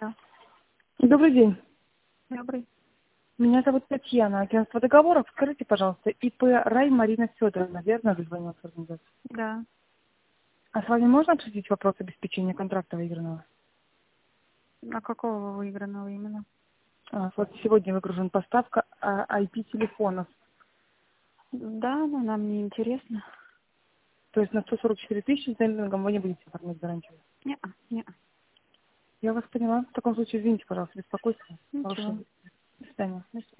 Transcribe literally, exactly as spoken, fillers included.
Да. Добрый день. Добрый. Меня зовут Татьяна, агентство договоров. Скажите, пожалуйста, ИП Рай Марина Федоровна, верно дозвонилась в организацию? Да. А с вами можно обсудить вопрос обеспечения контракта выигранного? А какого выигранного именно? А, вот сегодня выгружена поставка а, ай пи-телефонов. Да, но нам не интересно. То есть на сто сорок четыре тысячи с демпингом вы не будете оформлять гарантию. Не, не. Я вас поняла. В таком случае, извините, пожалуйста, беспокойство. Ничего. Хорошего. До свидания.